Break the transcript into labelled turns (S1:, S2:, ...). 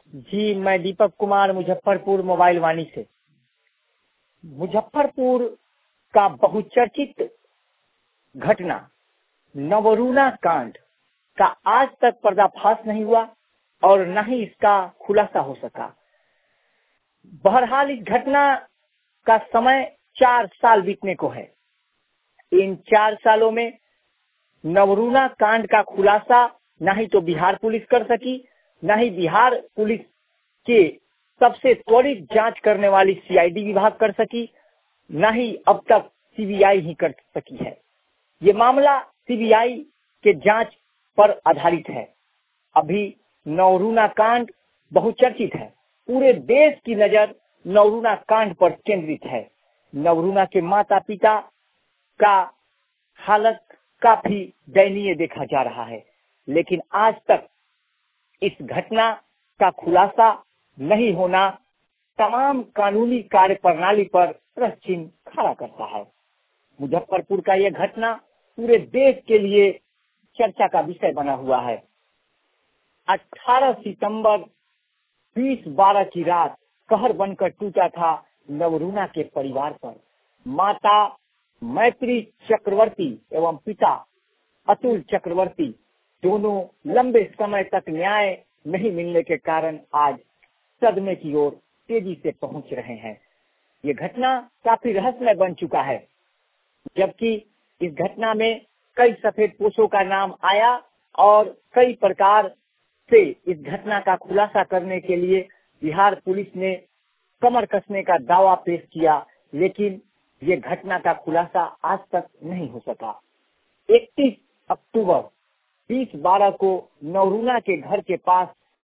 S1: जी, मैं दीपक कुमार मुजफ्फरपुर मोबाइल वाणी से। मुजफ्फरपुर का बहुचर्चित घटना नवरूणा कांड का आज तक पर्दाफाश नहीं हुआ और न ही इसका खुलासा हो सका। बहरहाल इस घटना का समय 4 साल बीतने को है। इन 4 सालों में नवरूणा कांड का खुलासा न ही तो बिहार पुलिस कर सकी, न ही बिहार पुलिस के सबसे त्वरित जांच करने वाली सीआईडी विभाग कर सकी, न ही अब तक सीबीआई ही कर सकी है। ये मामला सीबीआई के जांच पर आधारित है। अभी नवरूणा कांड बहुचर्चित है। पूरे देश की नजर नवरूणा कांड पर केंद्रित है। नवरूणा के माता पिता का हालत काफी दयनीय देखा जा रहा है, लेकिन आज तक इस घटना का खुलासा नहीं होना तमाम कानूनी कार्य प्रणाली पर प्रश्न चिन्ह खड़ा करता है। मुजफ्फरपुर का यह घटना पूरे देश के लिए चर्चा का विषय बना हुआ है। 18 सितंबर 2012 की रात कहर बनकर टूटा था नवरूणा के परिवार पर। माता मैत्री चक्रवर्ती एवं पिता अतुल चक्रवर्ती दोनों लंबे समय तक न्याय नहीं मिलने के कारण आज सदमे की ओर तेजी से पहुंच रहे हैं। ये घटना काफी रहस्यमय बन चुका है, जबकि इस घटना में कई सफेदपोशों का नाम आया और कई प्रकार से इस घटना का खुलासा करने के लिए बिहार पुलिस ने कमर कसने का दावा पेश किया, लेकिन ये घटना का खुलासा आज तक नहीं हो सका। 31 अक्टूबर 2012 को नवरूणा के घर के पास